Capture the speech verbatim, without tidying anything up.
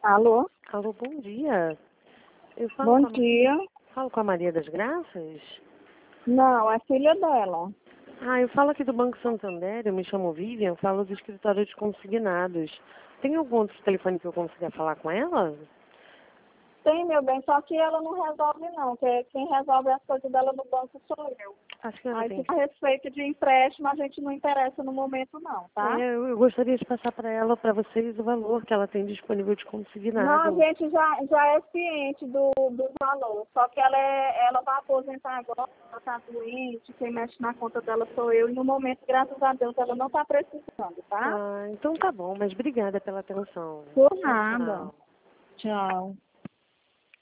Alô? Alô, bom dia. Eu falo Bom com a, dia. falo com a Maria das Graças? Não, é filha dela. Ah, eu falo aqui do Banco Santander, eu me chamo Vivian, falo do escritório de consignados. Tem algum outro telefone que eu consiga falar com ela? Tem, meu bem, só que ela não resolve não, que quem resolve as coisas dela no banco sou eu. Acho que ela Aí, tem. se a respeito de empréstimo, a gente não interessa no momento não, tá? É, eu, eu gostaria de passar para ela, para vocês, o valor que ela tem disponível de Não, a consignado. gente já, já é ciente do, do valor, só que ela, é, ela vai aposentar agora, ela está doente, quem mexe na conta dela sou eu, e no momento, graças a Deus, ela não está precisando, tá? Ah, então tá bom, mas obrigada pela atenção. Por Tchau, nada. tchau. Tchau.